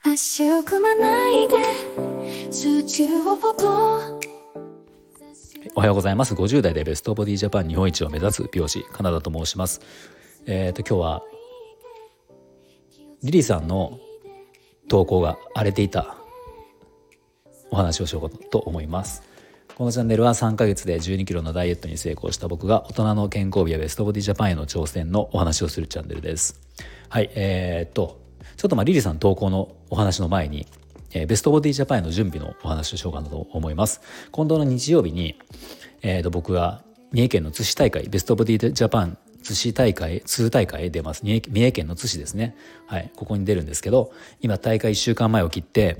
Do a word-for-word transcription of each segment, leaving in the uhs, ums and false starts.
足を組まないで数値をポポ。 おはようございます。ごじゅう代でベストボディジャパン日本一を目指す美容師カナダと申します。えー、と今日はリリーさんの投稿が荒れていたお話をしようと思います。このチャンネルはさんかげつでじゅうにキロのダイエットに成功した僕が大人の健康美やベストボディジャパンへの挑戦のお話をするチャンネルです。はい、えー、っとちょっとまあリリーさん投稿のお話の前に、えー、ベストボディジャパンへの準備のお話をしようかなと思います。今度の日曜日に、えー、と僕が三重県の津市大会ベストボディジャパン津市大会に大会へ出ます。三重、三重県の津市ですね。はい、ここに出るんですけど、今大会いっしゅうかんまえを切って、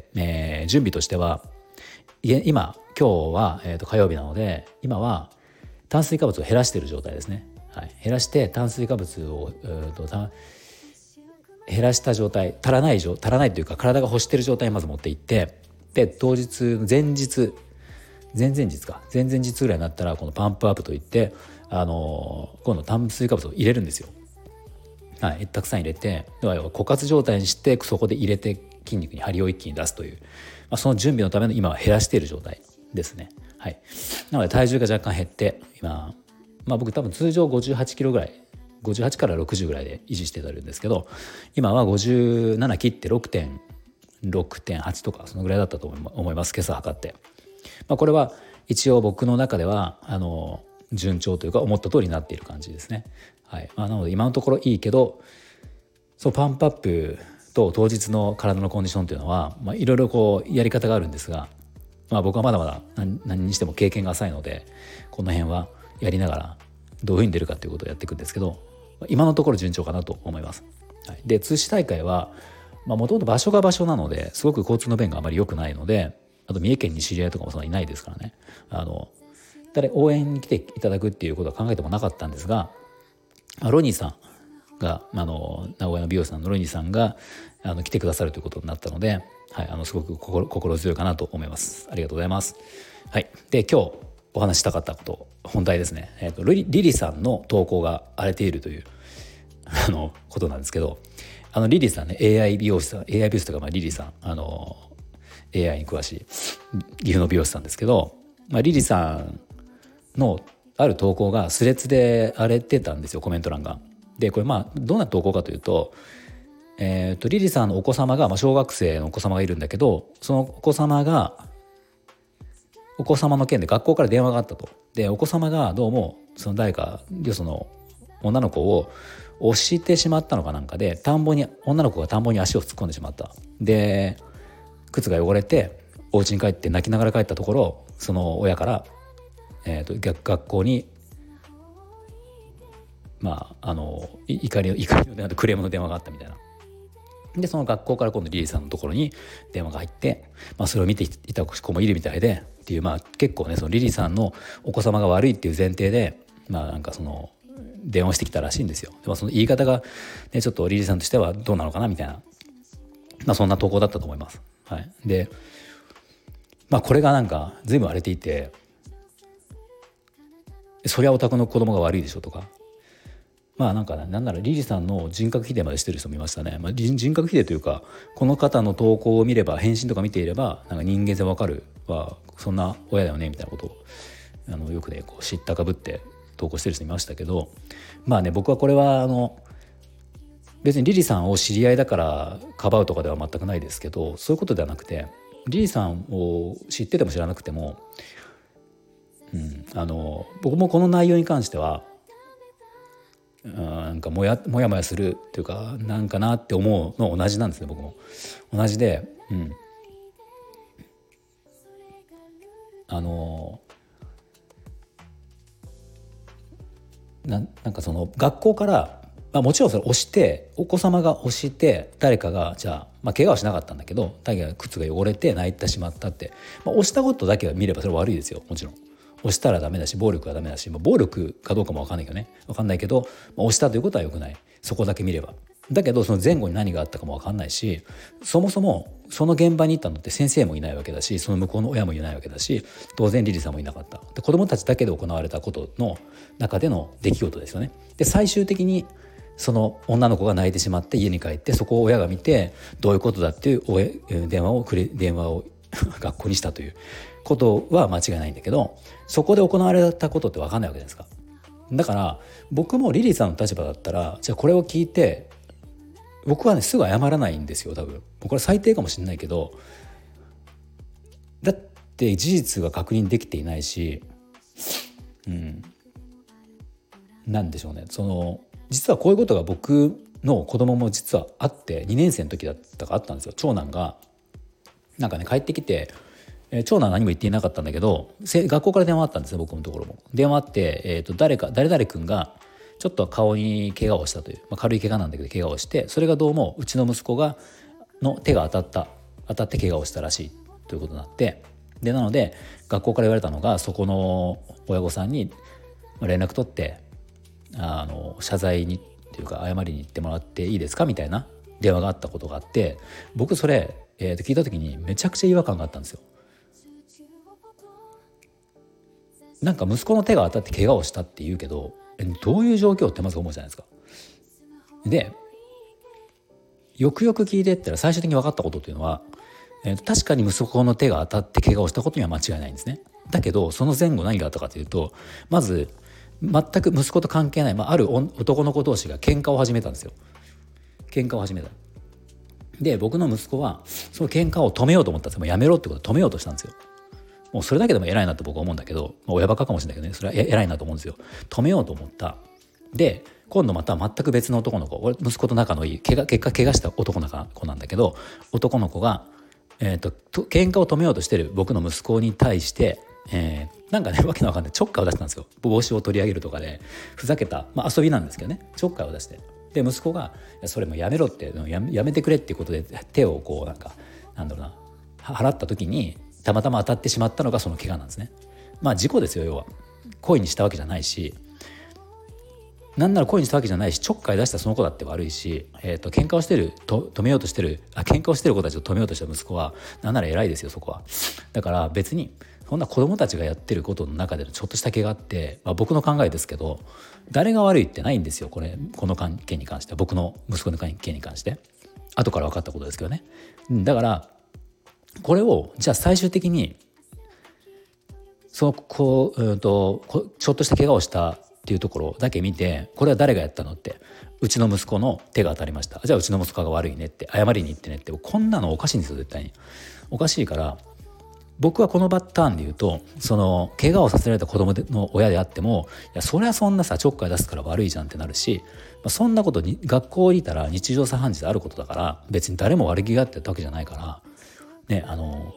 えー、準備としては今今日は、えー、と火曜日なので今は炭水化物を減らしている状態ですね。はい、減らして炭水化物を、えー、と減らした状態、足らない足らないというか体が欲している状態にまず持っていって、で当日前日前々日か前々日ぐらいになったらこのパンプアップといって、あのー、今度炭水化物を入れるんですよ。はい、たくさん入れて枯渇状態にしてそこで入れて筋肉に張りを一気に出すという、まあ、その準備のための今は減らしている状態ですね。はい、なので体重が若干減って今、まあ、僕多分通常ごじゅうはちキロぐらいごじゅうはちからろくじゅうぐらいで維持してたるんですけど、今はごじゅうなな切って ろくてんろくてんはち とかそのぐらいだったと思います。今朝測って、まあ、これは一応僕の中ではあの順調というか思った通りになっている感じですね。はい、まあ、なので今のところいいけど、そうパンプアップと当日の体のコンディションというのは、まあ、いろいろこうやり方があるんですが、まあ、僕はまだまだ 何, 何にしても経験が浅いのでこの辺はやりながらどういうふうに出るかということをやっていくんですけど、今のところ順調かなと思います。はい、で津市大会はもともと場所が場所なのですごく交通の便があまり良くないので、あと三重県に知り合いとかもそんなにいないですからね、あの誰応援に来ていただくっていうことは考えてもなかったんですが、ロニーさんがあの名古屋の美容師さんのロニーさんがあの来てくださるということになったので、はい、あのすごく 心, 心強いかなと思います。ありがとうございます。はい、で今日お話したかったこと本題ですね。えーと、リ, リリさんの投稿が荒れているというあのことなんですけど、あのリリさんね エーアイ 美容師さん エーアイ 美容師とか、まあ、リリさんあの エーアイ に詳しい岐阜の美容師さんですけど、まあ、リリさんのある投稿がスレッズで荒れてたんですよ、コメント欄が。でこれまあどんな投稿かというと、えー、とリリさんのお子様が、まあ、小学生のお子様がいるんだけど、そのお子様がお子様の件で学校から電話があったと。でお子様がどうもその誰かその女の子を押してしまったのかなんかで、田んぼに女の子が田んぼに足を突っ込んでしまった。で靴が汚れてお家に帰って泣きながら帰ったところ、その親から、えー、と逆学校にまああの怒りの怒りのクレームの電話があったみたいな。でその学校から今度リリーさんのところに電話が入って、まあ、それを見ていた子もいるみたいでっていう、まあ、結構ねそのリリーさんのお子様が悪いっていう前提で、まあなんかその電話してきたらしいんですよ。でもその言い方が、ね、ちょっとリリーさんとしてはどうなのかなみたいな、まあ、そんな投稿だったと思います。はい、で、まあ、これがなんか随分荒れていて、そりゃお宅の子供が悪いでしょとか、まあなんかなんならリリさんの人格否定までしてる人もいましたね。まあ、人格否定というか、この方の投稿を見れば返信とか見ていればなんか人間性わかるはそんな親だよねみたいなことをあのよくねこう知ったかぶって投稿してる人いましたけど、まあね僕はこれはあの別にリリさんを知り合いだからかばうとかでは全くないですけど、そういうことではなくてリリさんを知ってても知らなくても、うん、あの僕もこの内容に関してはなんかもやもやもやするっていうかなんかなって思うの同じなんですね。僕も同じで、うん、あのな, なんかその学校から、まあ、もちろんそれ押してお子様が押して誰かがじゃあ、まあ、怪我はしなかったんだけど誰かが靴が汚れて泣いてしまったって、まあ、押したことだけは見ればそれは悪いですよ。もちろん押したらダメだし暴力はダメだし、まあ、暴力かどうかも分かんないけどね分かんないけど、まあ、押したということは良くない。そこだけ見れば。だけどその前後に何があったかも分かんないし、そもそもその現場に行ったのって先生もいないわけだし、その向こうの親もいないわけだし、当然リリさんもいなかった。で子どもたちだけで行われたことの中での出来事ですよね。で最終的にその女の子が泣いてしまって家に帰って、そこを親が見てどういうことだっていう親電話をくれ電話を学校にしたということは間違いないんだけど、そこで行われたことって分かんないわけじゃないですか。だから僕もリリーさんの立場だったら、じゃあこれを聞いて僕はねすぐ謝らないんですよ多分。これ最低かもしれないけど、だって事実が確認できていないし、うんなんでしょうね、その実はこういうことが僕の子供も実はあって、にねん生の時だったかあったんですよ。長男がなんかね帰ってきて、えー、長男は何も言っていなかったんだけど、学校から電話あったんですね、僕のところも。電話あって、えー、と誰か誰々君がちょっと顔に怪我をしたという、まあ、軽い怪我なんだけど怪我をして、それがどうもうちの息子がの手が当たった当たって怪我をしたらしいということになって、でなので学校から言われたのが、そこの親御さんに連絡取ってあの謝罪にっていうか謝りに行ってもらっていいですかみたいな電話があったことがあって、僕それ、えー、と聞いた時にめちゃくちゃ違和感があったんですよ。なんか息子の手が当たって怪我をしたって言うけど、どういう状況ってまず思うじゃないですか。でよくよく聞いてったら最終的に分かったことっていうのは、えー、確かに息子の手が当たって怪我をしたことには間違いないんですね。だけどその前後何があったかというと、まず全く息子と関係ない、まあ、ある男の子同士が喧嘩を始めたんですよ。喧嘩を始めた。で僕の息子はその喧嘩を止めようと思ったんですよ。もうやめろってことで止めようとしたんですよ。もうそれだけでも偉いなと僕は思うんだけど、まあ、親バカかもしれないけどね、それは偉いなと思うんですよ。止めようと思った。で今度また全く別の男の子、俺息子と仲のいい怪我結果怪我した男の子なんだけど、男の子が、えー、とと喧嘩を止めようとしてる僕の息子に対して、えー、なんかねわけのわかんないちょっかいを出したんですよ。帽子を取り上げるとかでふざけた、まあ、遊びなんですけどね、ちょっかいを出して、で息子がそれもやめろってやめ、やめてくれっていうことで手をこうなんかなんだろうな払った時にたまたま当たってしまったのがその怪我なんですね。まあ事故ですよ、要は故意にしたわけじゃないし、なんなら故意にしたわけじゃないし、ちょっかい出したその子だって悪いし、えー、と喧嘩をしてると止めようとしてるあ喧嘩をしてる子たちを止めようとした息子はなんなら偉いですよ、そこは。だから別にそんな子供たちがやってることの中でのちょっとした怪我って、まあ、僕の考えですけど誰が悪いってないんですよ、これこの関係に関しては。僕の息子の関係に関して後から分かったことですけどね。だからこれをじゃあ最終的にそのこう、うんとこちょっとした怪我をしたっていうところだけ見て、これは誰がやったのって、うちの息子の手が当たりました、じゃあうちの息子が悪いねって謝りに行ってねって、こんなのおかしいんですよ、絶対におかしいから。僕はこのパターンで言うと、その怪我をさせられた子供の親であっても、いやそれはそんなさちょっかい出すから悪いじゃんってなるし、まあ、そんなことに学校にいたら日常茶飯事であることだから、別に誰も悪気があってやったわけじゃないからね。あの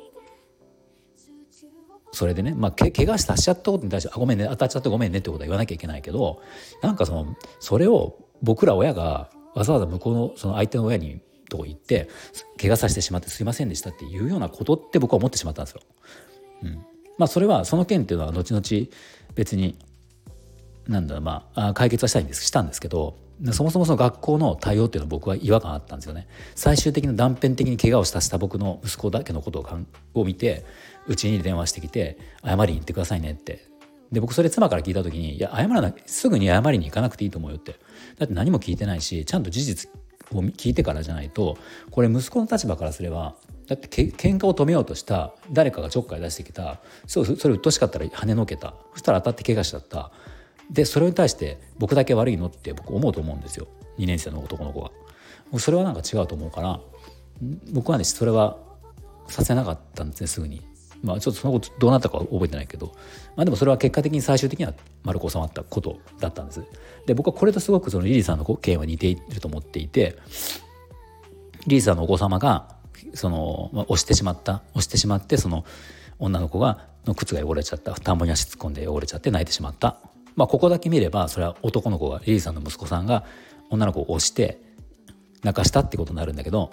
それでね、まあ、け怪我したしちゃったことに対してあごめんね当たっちゃってごめんねってことは言わなきゃいけないけど、なんかそのそれを僕ら親がわざわざ向こうのその相手の親にとこ行って怪我させてしまってすいませんでしたっていうようなことって僕は思ってしまったんですよ。うん、まあそれはその件っていうのは後々別になんだろう、まあ解決はしたいんですしたんですけど、そもそもその学校の対応っていうのは僕は違和感あったんですよね。最終的な断片的に怪我をしたした僕の息子だけのことをかんを見てうちに電話してきて謝りに行ってくださいねって。で僕それ妻から聞いた時に、いや謝らなすぐに謝りに行かなくていいと思うよって。だって何も聞いてないし、ちゃんと事実を聞いてからじゃないと、これ息子の立場からすれば、だってけ喧嘩を止めようとした誰かがちょっかい出してきた、そうそれ鬱陶しかったら跳ねのけた、そしたら当たって怪我しちゃった、でそれに対して僕だけ悪いのって僕思うと思うんですよ、にねん生の男の子が。それはなんか違うと思うから、僕はねそれはさせなかったんですね、すぐに。まあちょっとその後どうなったかは覚えてないけど、まあでもそれは結果的に最終的には丸く収まったことだったんです。で僕はこれとすごくそのリリーさんの件は似ていると思っていて、リリーさんのお子様がその、まあ、押してしまった押してしまってその女の子がの靴が汚れちゃった、田んぼに足突っ込んで汚れちゃって泣いてしまった。まあここだけ見ればそれは男の子がリリーさんの息子さんが女の子を押して泣かしたってことになるんだけど、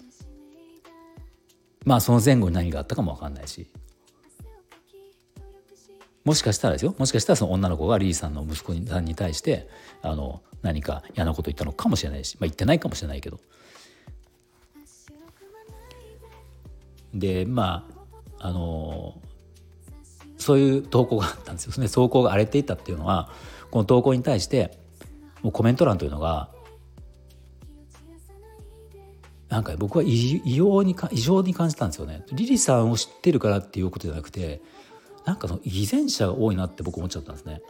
まあその前後に何があったかも分かんないし、もしかしたらですよ、もしかしたらその女の子がリリーさんの息子さんに対してあの何か嫌なこと言ったのかもしれないし、まあ言ってないかもしれないけど、でまああのそういう投稿があったんですよ。その投稿が荒れていたっていうのは、この投稿に対してもうコメント欄というのがなんか僕は異異様にか異常に感じたんですよね。リリさんを知ってるからっていうことじゃなくて、なんかその偽善者が多いなって僕思っちゃったんですね。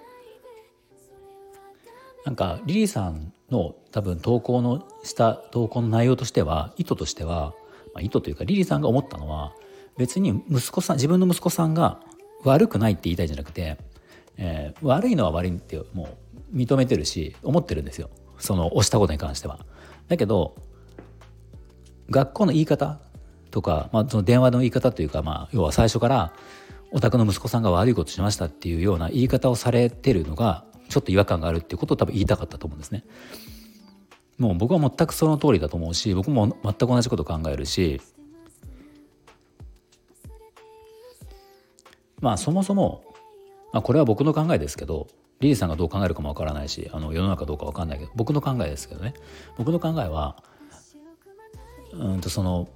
なんかリリーさんの多分投稿のした投稿の内容としては、意図としては、まあ、意図というかリリーさんが思ったのは、別に息子さん自分の息子さんが悪くないって言いたいんじゃなくて、えー、悪いのは悪いってもう認めてるし思ってるんですよ、その押したことに関しては。だけど学校の言い方とか、まあ、その電話の言い方というか、まあ、要は最初からお宅の息子さんが悪いことしましたっていうような言い方をされてるのがちょっと違和感があるっていうことを多分言いたかったと思うんですね。もう僕は全くその通りだと思うし、僕も全く同じことを考えるし、まあそもそも、まあ、これは僕の考えですけど、リリーさんがどう考えるかもわからないし、あの世の中どうかわかんないけど、僕の考えですけどね、僕の考えはうんとその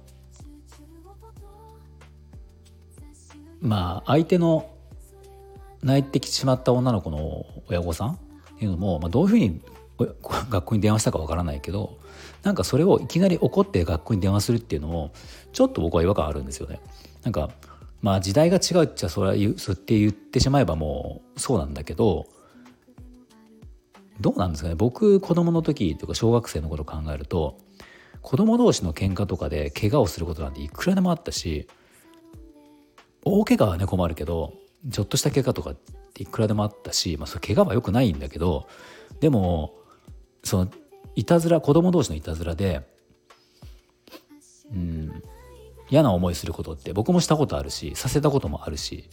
まあ相手の泣いてきてしまった女の子の親御さんっていうのも、まあ、どういうふうに学校に電話したかわからないけど、なんかそれをいきなり怒って学校に電話するっていうのもちょっと僕は違和感あるんですよね。なんかまあ時代が違うっちゃそれは言うそうって言ってしまえばもうそうなんだけど、どうなんですかね。僕子供の時とか小学生の頃考えると、子供同士の喧嘩とかで怪我をすることなんていくらでもあったし、大怪我はね困るけど、ちょっとした怪我とかっていくらでもあったし、まあ、それ怪我は良くないんだけど、でもそのいたずら、子供同士のいたずらで、うん、嫌な思いすることって僕もしたことあるし、させたこともあるし、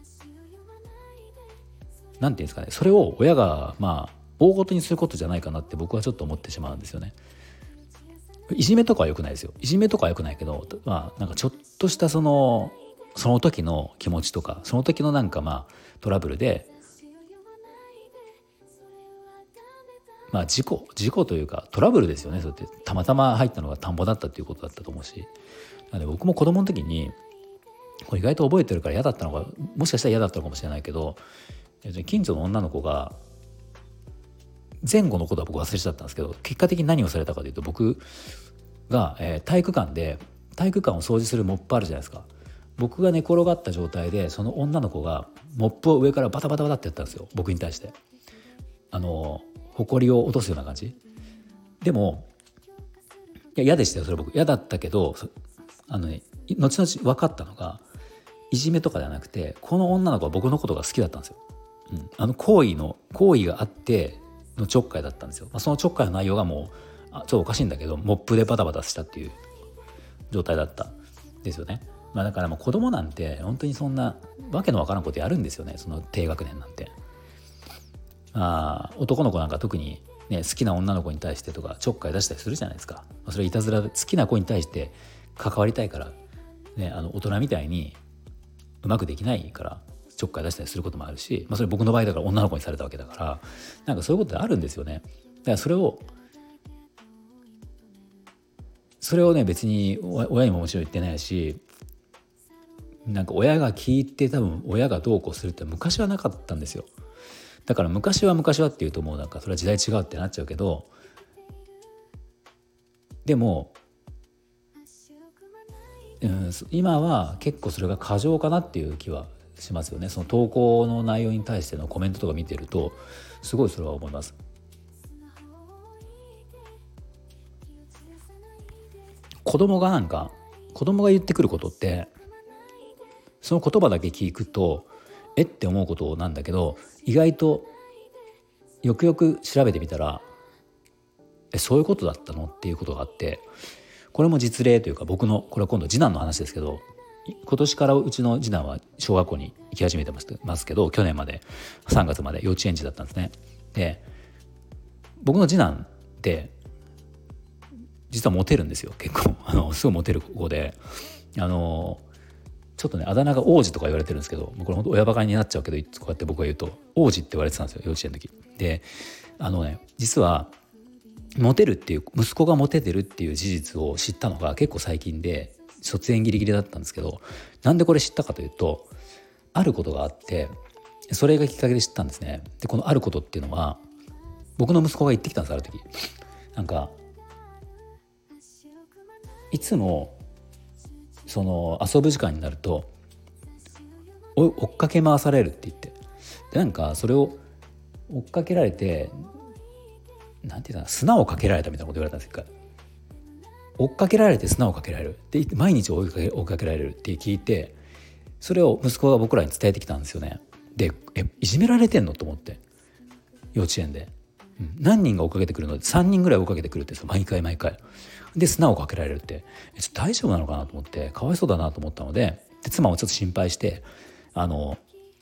なんていうんですかね、それを親がまあ大ごとにすることじゃないかなって僕はちょっと思ってしまうんですよね。いじめとかは良くないですよ。いじめとかは良くないけど、まあなんかちょっとしたそのその時の気持ちとか、その時のなんかまあトラブルで、まあ事故事故というかトラブルですよね。そうやってたまたま入ったのが田んぼだったっていうことだったと思うし、なので僕も子供の時にこれ意外と覚えてるから嫌だったのが、もしかしたら嫌だったのかもしれないけど、近所の女の子が、前後のことは僕忘れちゃったんですけど、結果的に何をされたかというと、僕が、えー、体育館で体育館を掃除するモップあるじゃないですか。僕が寝転がった状態でその女の子がモップを上からバタバタバタってやったんですよ、僕に対して。あの埃を落とすような感じでも、いや嫌でしたよそれ。僕嫌だったけど、あのね後々分かったのが、いじめとかではなくて、この女の子は僕のことが好きだったんですよ、うん、あの行為の行為があってのちょっかいだったんですよ。まあ、そのちょっかいの内容がもうあちょっとおかしいんだけど、モップでバタバタしたっていう状態だったんですよね。まあ、だからもう子供なんて本当にそんなわけのわからんことやるんですよね、その低学年なんて。まあ男の子なんか特にね、好きな女の子に対してとかちょっかい出したりするじゃないですか。それいたずらで、好きな子に対して関わりたいから、ね、あの大人みたいにうまくできないからちょっかい出したりすることもあるし、まあ、それ僕の場合だから女の子にされたわけだから、なんかそういうことってあるんですよね。だからそれをそれをね別に親にももちろん言ってないし、なんか親が聞いて多分親がどうこうするって昔はなかったんですよ。だから昔は昔はっていうともうなんかそれは時代違うってなっちゃうけど、でも、うん、今は結構それが過剰かなっていう気はしますよね。その投稿の内容に対してのコメントとか見てるとすごいそれは思います。子供がなんか子供が言ってくることってその言葉だけ聞くとえって思うことなんだけど、意外とよくよく調べてみたらえそういうことだったのっていうことがあって、これも実例というか、僕のこれは今度次男の話ですけど、今年からうちの次男は小学校に行き始めてますけど、去年までさんがつまで幼稚園児だったんですね。で僕の次男って実はモテるんですよ、結構。あのすごいモテる子で、あのちょっとねあだ名が王子とか言われてるんですけど、これ本当親バカになっちゃうけど、こうやって僕が言うと王子って言われてたんですよ、幼稚園の時で。あのね実はモテるっていう、息子がモテてるっていう事実を知ったのが結構最近で、卒園ギリギリだったんですけど、なんでこれ知ったかというと、あることがあって、それがきっかけで知ったんですね。でこのあることっていうのは、僕の息子が言ってきたんです、ある時。なんかいつもその遊ぶ時間になると追っかけ回されるって言って、でなんかそれを追っかけられて、なんていうか砂をかけられたみたいなこと言われたんですよ。追っかけられて砂をかけられるで、毎日追いかけ、追いかけられるって聞いて、それを息子が僕らに伝えてきたんですよね。で、えいじめられてんのと思って、幼稚園で、うん、何人が追っかけてくるのでさんにんぐらい追っかけてくるって、毎回毎回で砂をかけられるって、えちょっと大丈夫なのかなと思って、かわいそうだなと思ったので、で妻もちょっと心配して、あの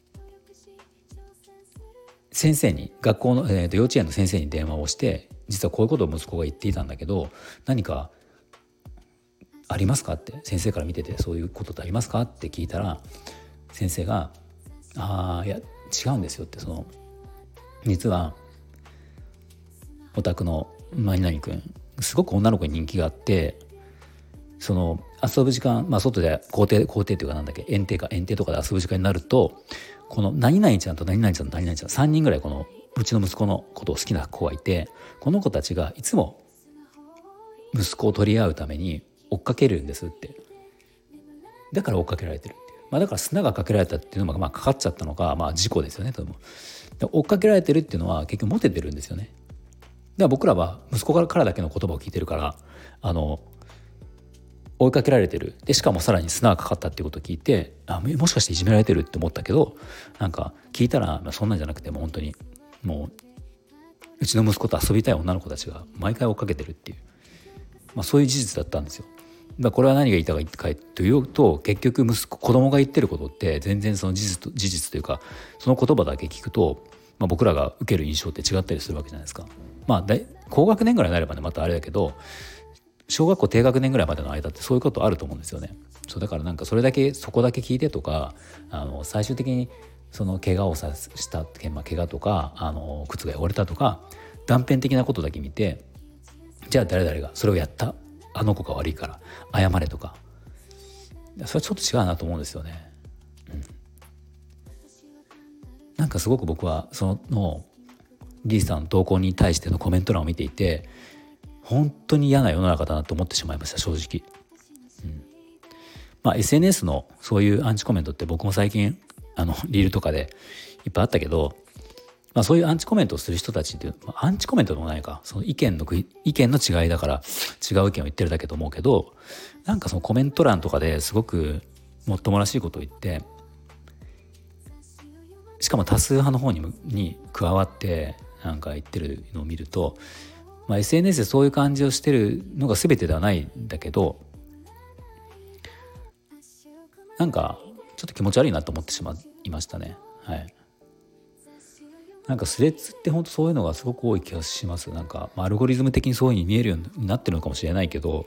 先生に学校の、えー、と幼稚園の先生に電話をして、実はこういうことを息子が言っていたんだけど、何かありますかって、先生から見ててそういうことってありますかって聞いたら、先生が「ああいや違うんですよ」って、その実はお宅の何々君すごく女の子に人気があって、その遊ぶ時間、まあ、外で校庭校庭っていうかなんだっけ園庭か園庭とかで遊ぶ時間になると、この何々ちゃんと何々ちゃんと何々ちゃんさんにんぐらいこのうちの息子のことを好きな子がいて、この子たちがいつも息子を取り合うために追っかけるんですって。だから追っかけられてるっていう、まあ、だから砂がかけられたっていうのがまあかかっちゃったのか、まあ事故ですよね。とも追っかけられてるっていうのは結局モテてるんですよね。だから僕らは息子からだけの言葉を聞いてるから、あの追いかけられてる、でしかもさらに砂がかかったっていうことを聞いて、あもしかしていじめられてるって思ったけど、なんか聞いたら、まあ、そんなんじゃなくて、もう本当にもううちの息子と遊びたい女の子たちが毎回追っかけてるっていう、まあ、そういう事実だったんですよ。だからこれは何が言いたいかというと、結局息子子供が言ってることって全然その事実と事実というか、その言葉だけ聞くと、まあ、僕らが受ける印象って違ったりするわけじゃないですか。まあ高学年ぐらいになればねまたあれだけど、小学校低学年ぐらいまでの間ってそういうことあると思うんですよね。そうだからなんかそれだけそこだけ聞いてとか、あの最終的にその怪我をさした、まあ、怪我とかあの靴が汚れたとか断片的なことだけ見て、じゃあ誰々がそれをやった、あの子が悪いから謝れとか、それはちょっと違うなと思うんですよね。うん、なんかすごく僕はそのリーさんの投稿に対してのコメント欄を見ていて、本当に嫌な世の中だなと思ってしまいました、正直。うんまあ、エスエヌエス のそういうアンチコメントって僕も最近あのリールとかでいっぱいあったけど、まあ、そういうアンチコメントをする人たちっていう、まあ、アンチコメントでもないか、その意見の意見の違いだから違う意見を言ってるだけと思うけど、なんかそのコメント欄とかですごくもっともらしいことを言って、しかも多数派の方にに加わってなんか言ってるのを見ると、まあ、エスエヌエス でそういう感じをしてるのが全てではないんだけど、なんかちょっと気持ち悪いなと思ってしまいましたね。はい。なんかスレッズって本当そういうのがすごく多い気がします。なんか、まあ、アルゴリズム的にそういう風に見えるようになってるのかもしれないけど、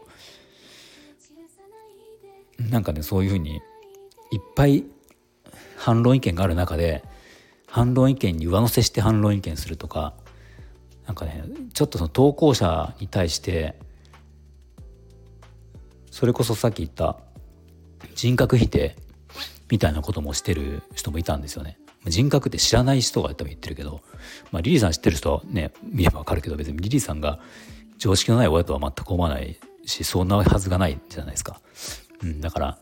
なんかねそういう風にいっぱい反論意見がある中で反論意見に上乗せして反論意見するとか、なんかねちょっとその投稿者に対してそれこそさっき言った人格否定みたいなこともしてる人もいたんですよね。人格って知らない人が多分言ってるけど、まあ、リリーさん知ってる人はね見ればわかるけど、別にリリーさんが常識のない親とは全く思わないし、そんなはずがないじゃないですか。うん、だから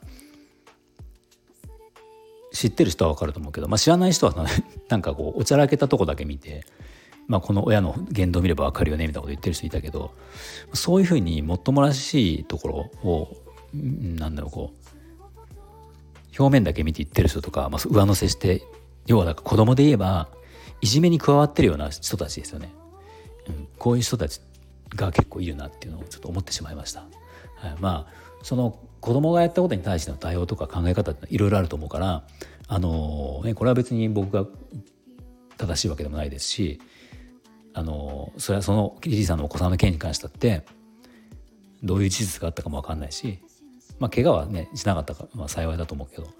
知ってる人はわかると思うけど、まあ、知らない人はなんかこうおちゃらけたとこだけ見て、まあ、この親の言動を見ればわかるよねみたいなこと言ってる人いたけど、そういうふうにもっともらしいところをなんだろうこう表面だけ見て言ってる人とか、まあ、上乗せして、要はなんか子供で言えばいじめに加わってるような人たちですよね。うん、こういう人たちが結構いるなっていうのをちょっと思ってしまいました。はい、まあその子供がやったことに対しての対応とか考え方っていろいろあると思うから、あのーね、これは別に僕が正しいわけでもないですし、あのー、それはそのリリーさんのお子さんの件に関してだってどういう事実があったかも分かんないし、まあ怪我はねしなかったか、まあ、幸いだと思うけど、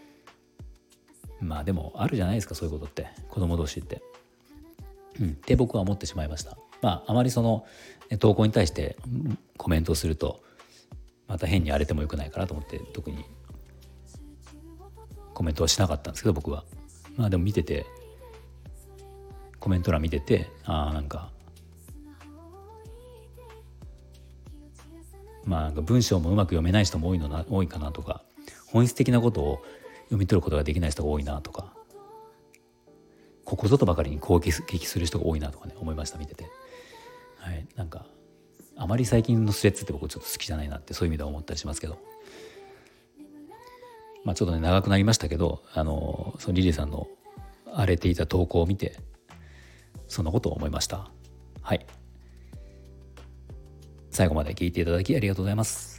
まあでもあるじゃないですかそういうことって子供同士って、うん、って僕は思ってしまいました。まああまりその投稿に対してコメントをするとまた変に荒れてもよくないかなと思って特にコメントはしなかったんですけど、僕はまあでも見ててコメント欄見てて、ああなんかまあなんか文章もうまく読めない人も多いのな多いかなとか、本質的なことを読み取ることができない人が多いなとか、ここぞとばかりに攻撃する人が多いなとかね思いました、見てて。はい、なんかあまり最近のスレッズって僕ちょっと好きじゃないなってそういう意味では思ったりしますけど、まあちょっとね長くなりましたけど、あのそのリリーさんの荒れていた投稿を見てそんなことを思いました。はい、最後まで聞いていただきありがとうございます。